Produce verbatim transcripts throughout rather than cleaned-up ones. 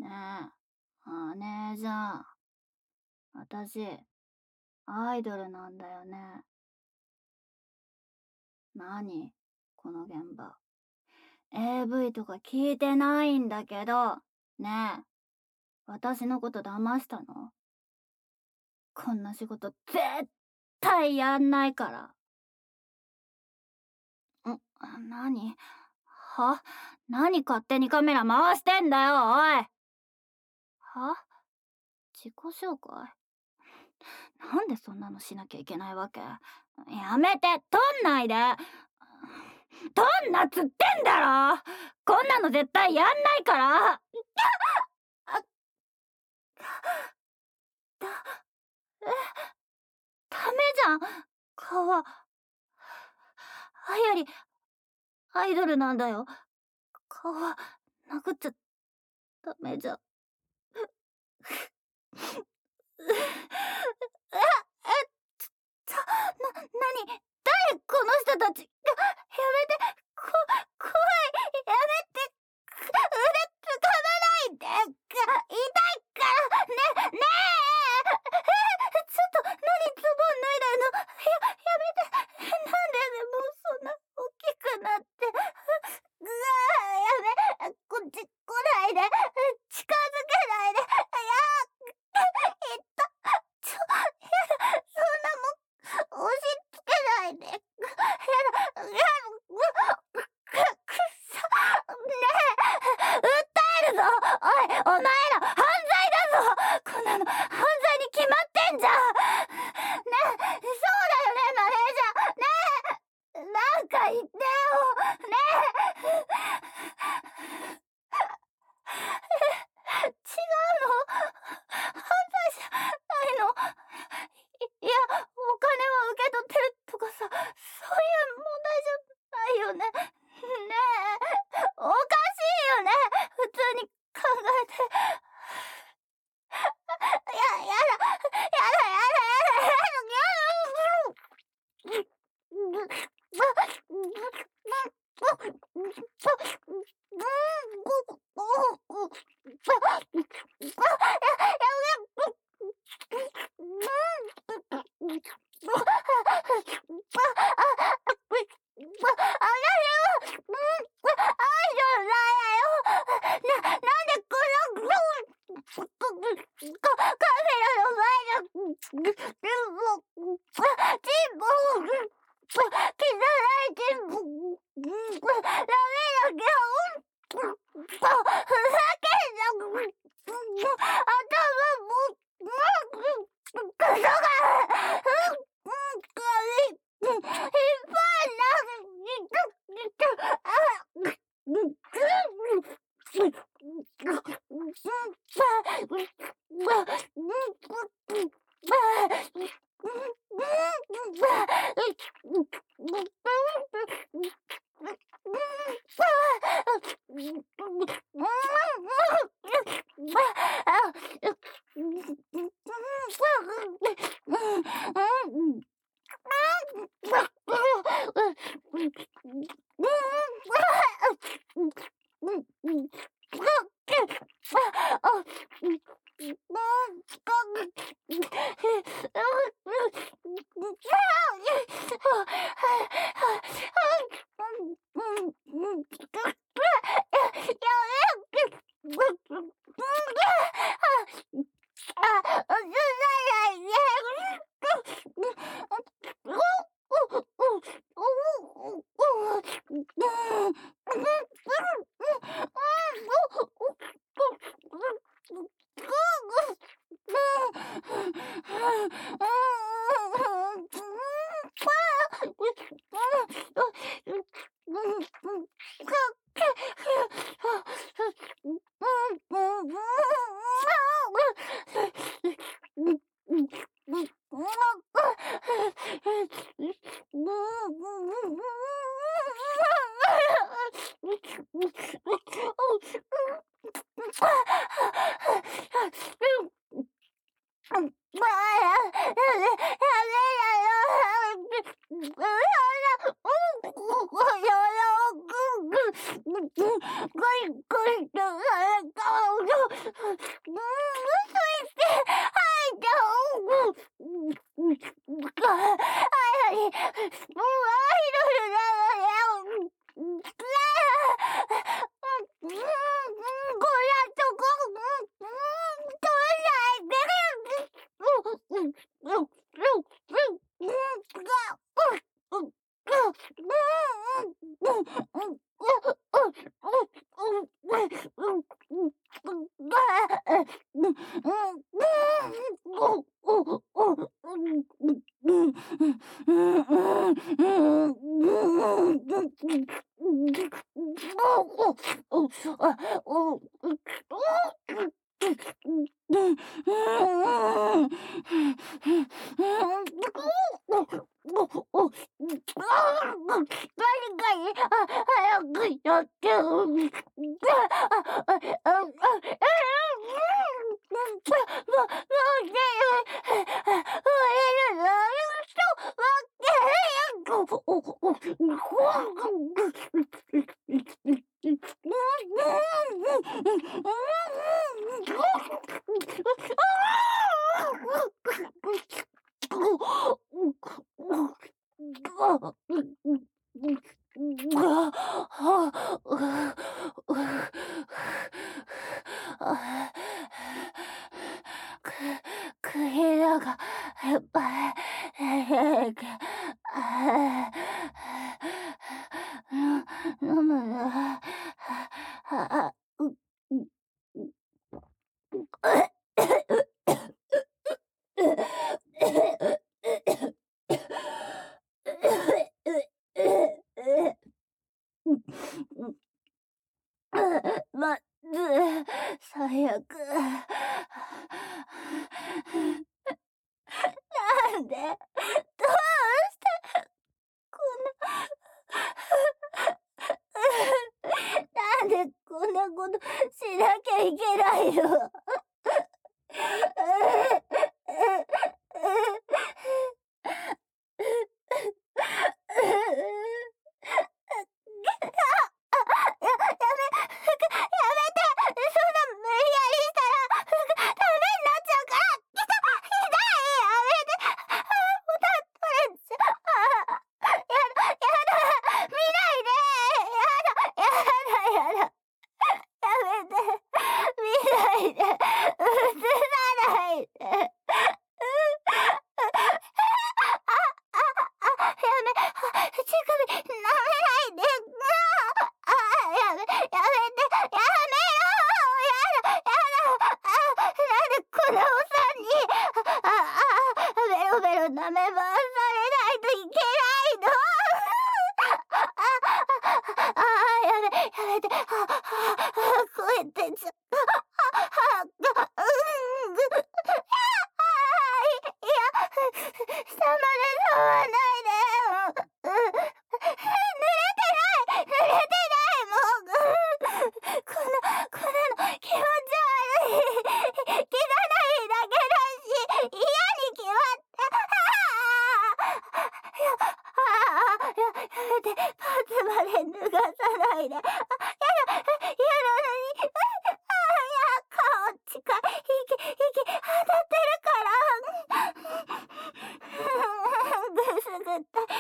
ねえ、姉じゃん。私、アイドルなんだよね。何この現場。エーブイ とか聞いてないんだけど、ねえ、私のこと騙したの？こんな仕事絶対やんないから。ん、何は何勝手にカメラ回してんだよ、おい。は自己紹介？なんでそんなのしなきゃいけないわけ？やめて、撮んないで。撮んなっつってんだろ。こんなの絶対やんないから。あだえダメじゃん。顔はあやりアイドルなんだよ。顔は殴っちゃダメじゃん。ええちょな何誰この人たち。ややめて、こ怖い。やめて、腕つかまないで。痛いからねねええちょっと何ズボン脱いでるの。ややめて。なんでもうそんな大きくなって。うわやめこっち来ないで。近づけないで。いやいったちょやだそんなもん押し付けないで。やだやだくくそねえ訴えるぞ。おいお前ら犯罪だぞ。こんなの犯罪に決まってんじゃん。ねえそうだよねマネージャーねえなんか言ってよねえ違うの犯罪じゃないの。いいやお金は受け取ってるとかさそういう問題じゃないよね。ねえおかしいよね普通に考えて。ややだやだやだやだやだやクヘラがいっぱい出てき飲むのあうまず最悪なんでどうしてこんななんでこんなことしなきゃいけないのや、やめ、やめてそんな無理やりしたらダメになっちゃうから痛い痛いやめてもたっとれちゃうやだやだ見ないでやだやだやだやめて見ないで映さないであ、あ、あ、やめ乳首舐めないであ、やめ、やめて、やめろやだ、やだあ、なんでこんなおっさんにあ、あ、ベロベロ舐め回されないといけないのあ、あ、あ、やめ、やめてあ、あ、こうやってちょあ、あ、あ、うんぐあ、いや、下まで触らないでうん、濡れてない濡れてないもうこんなこんなの気持ち悪い汚いだけだし嫌に決まってああやあややめてパンツまで脱がさないであやだやだのにあや顔近い息息当たってるからぐすぐったいぐすぐったい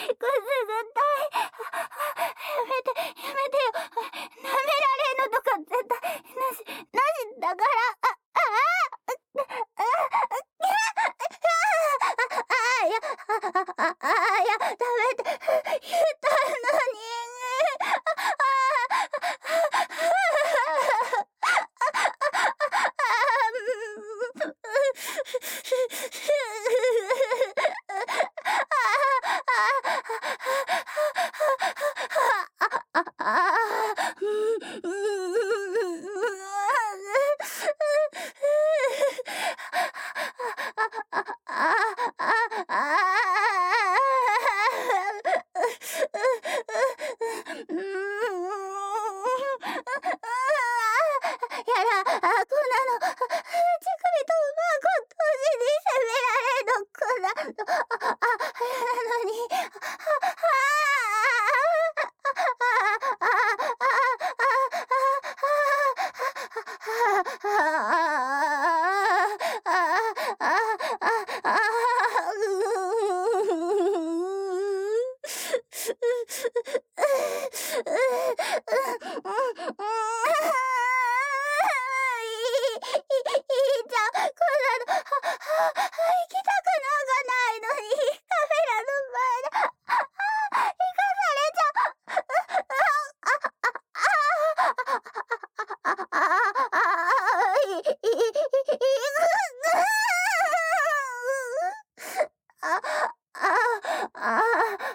やめてやめてよ舐められんのとか絶対なしなしだからあああああいやあああいやダメって言ったのに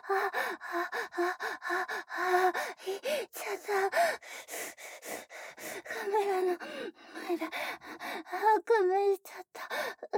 あ、いっちゃった。カメラの前で、悪夢しちゃった。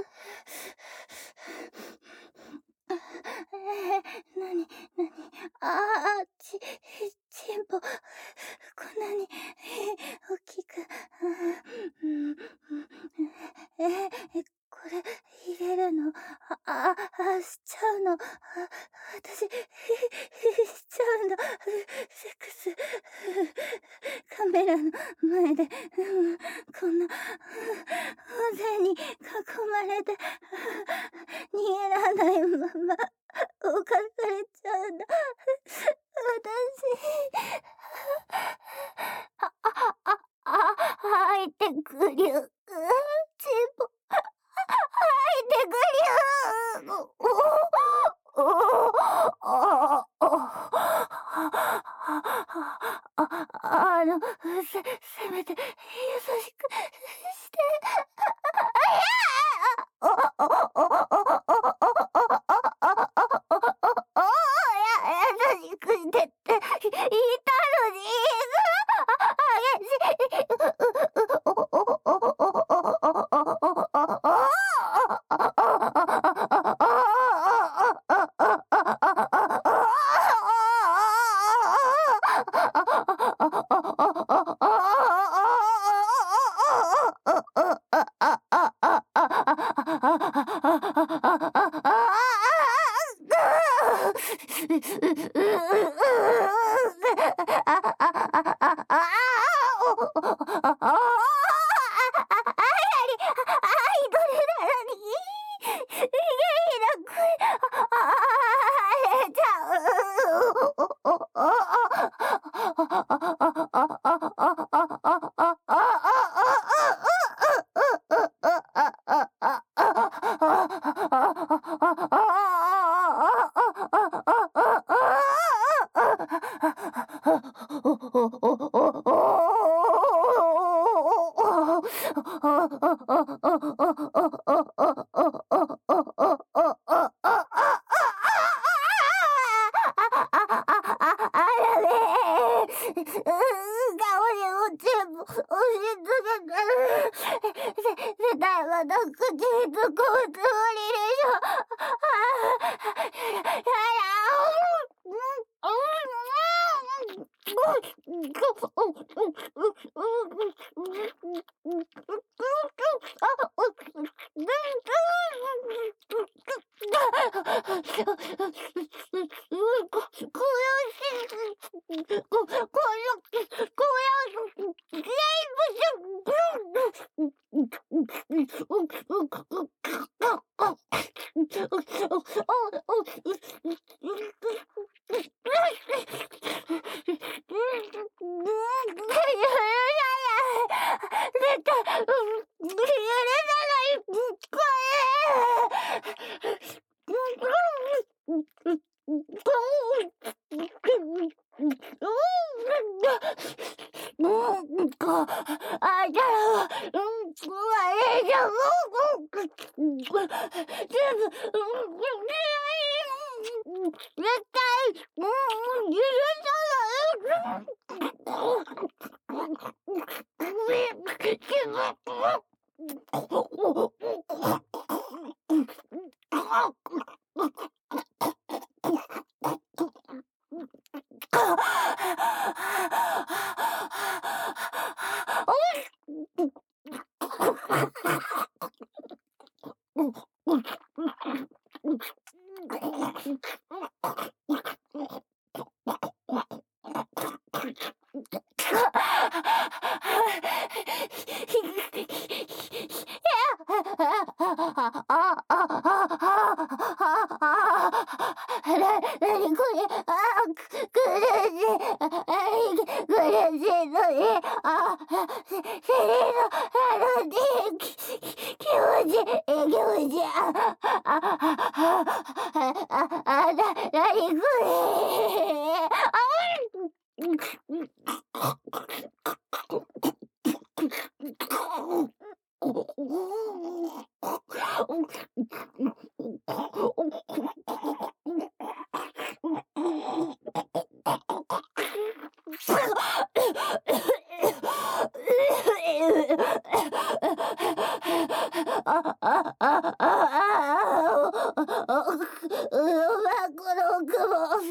えー、なに、なに、ああ、ち、ちんぽ、こんなに、大きく、うん、うん、えー、これ、入れるの、あ、あ、あ、しちゃうの、あ、私、しちゃうの、セックス、カメラの前で、うん、こんな、大勢に囲まれて、逃げられないまま、犯されちゃうんだ。私、あ、あ、あ、あ、入ってくりゅう。ちんぽ、入ってくりゅう。おおおおあ、あの、せ、せめて、優しくして。おおおおおおおおおおお優しくしてって言ったのに。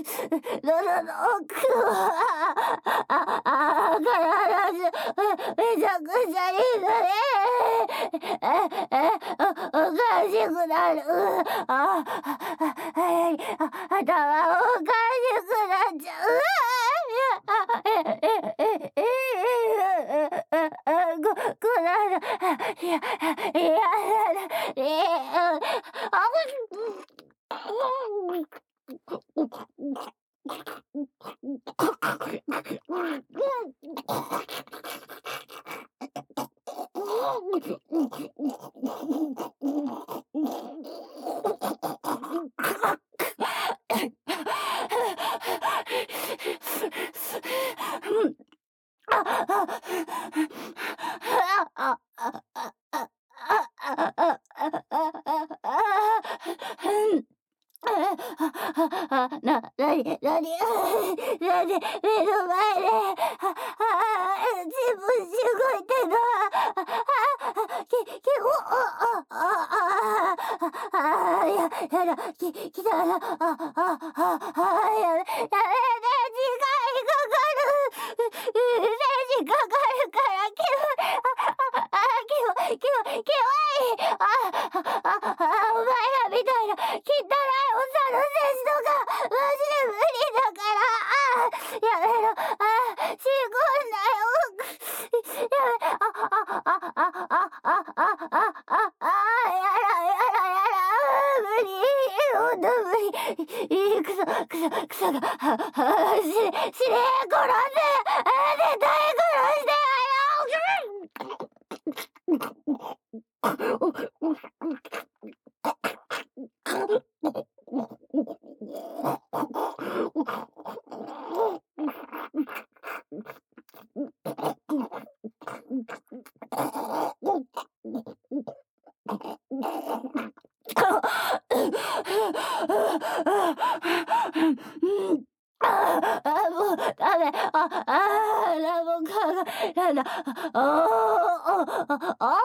喉の奥は、あ、あ、必ず、めちゃくちゃにする。え、え、お、おかしくなる。あ、はい、あ、頭おかしくなっちゃう。あ、え、え、え、え、え、あ、ご、ごらん、いや、いや、え、あ、な、なに、なに、なに、目の前で、あ、あ、全部動いてんのは、あ、き、き、お、あ、あ、あ、あ、や、やだ、き、きたら、あ、あ、あ、あ、やめ、やめて、時間かかる、時間かかるから、きも、あ、あ、きも、きも、きもい、あ、あ、あ、あ、お前らみたいな、汚いおっさんのセスとか、マジで無理だから、あ、やめろ、あ、死んだよ、やめ、あ、あ、あ、あ、あ、あ、あ、あ、あ、あ、あ、やら、やら、やら、無理、ほんと無理、くそ、くそ、くそが、あ、あ、死ね、死ね、殺せ、あ、絶対殺してああ、もうダメ。あ、ああ、ラボカが、なんだ。ああ、ああ、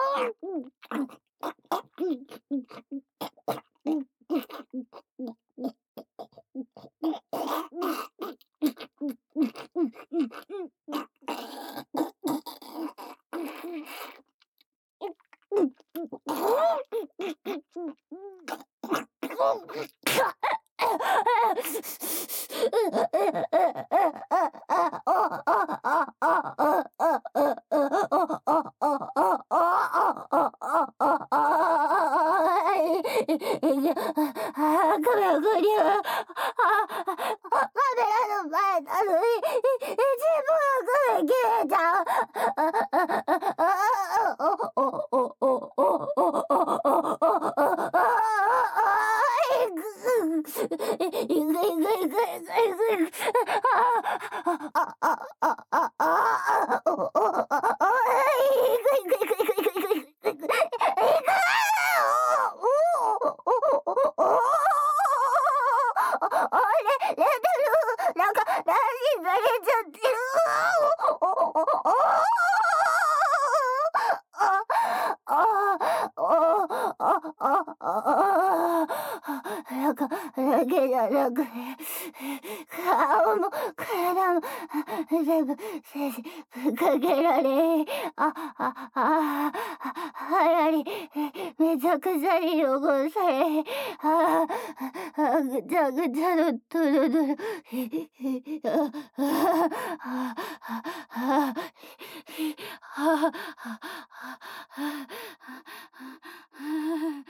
なんか、何されちゃってる。なんか、だけじゃなくて、顔も体も全部先生ぶっかけられ、あ、あ、あ、はやり、めちゃくちゃに汚され、あ、あ、ぐちゃぐちゃのとろとろ、あ、あ、あ、あ、あ、